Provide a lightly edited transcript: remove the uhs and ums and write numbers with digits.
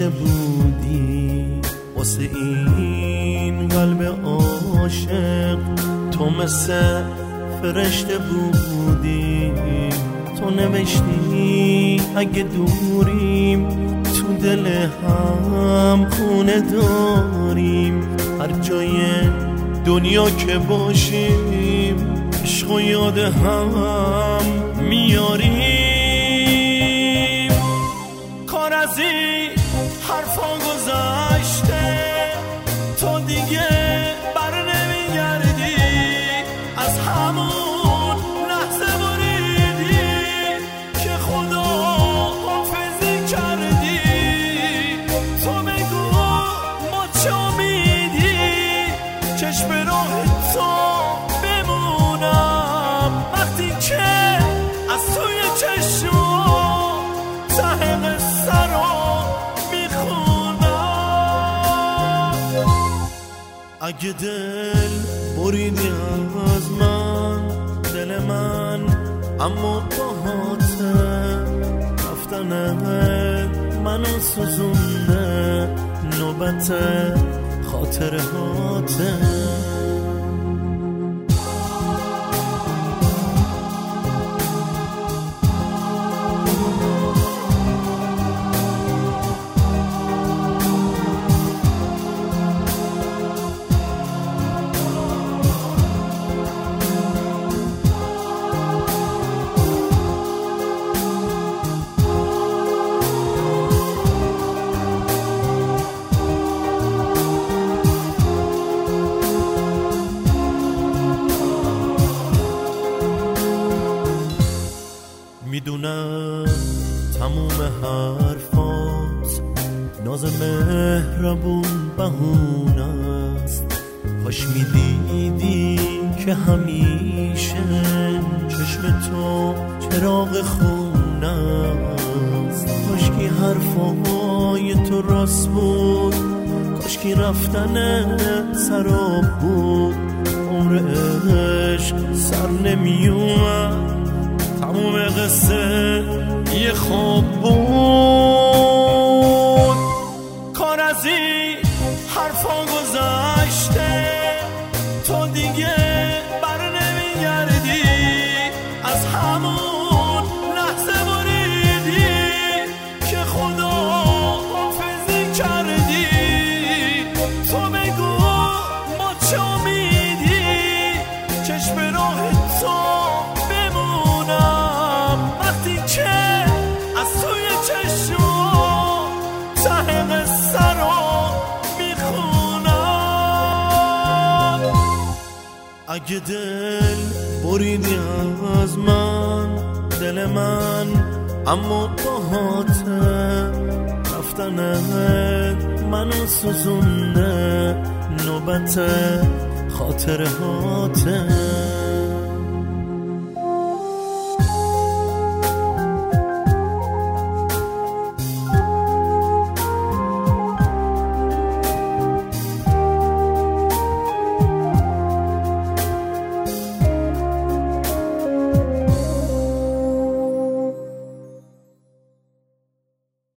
نوشته بودی واسه این قلب عاشق، تو مثل فرشته بودی. تو نوشتی اگه دوریم تو دل هم خونه داریم، هر جای دنیا که باشیم عشق و یاد هم میاریم. کار از این حرفا گذشته، تو دیگه بر نمیگردی، از همون لحظه بریدی که خدا حافظی کردی. تو بگو ما چه امیدی چشم راه تو بمونم، وقتی که از توی چشم ته قصه رو میخونم. اگه دل بریدی از من، دل من اما باهاته، رفتنت منو سوزونده، نوبت خاطرهاته. میدونم تموم حرفات ناز مهربون بهونه است، کاش میدیدی که همیشه چشم تو چراغ خونه است. کاش که حرفای تو راست بود، کاش که رفتن سراب بود، عمر عشق سر نمیومد، تموم قصه یه خواب بود. کار از این حرفا گذشته، تو دیگه بر نمیگردی، از همون لحظه بریدی که خدا حافظی کردی. تو بگو ما چه امیدی چشم راه تو بمونم، وقتی که از توی چشم ته قصه رو میخونم. اگه دل بریدی از من، دل من اما باهاته، رفتنت منو سوزونده، نوبت خاطرهاته.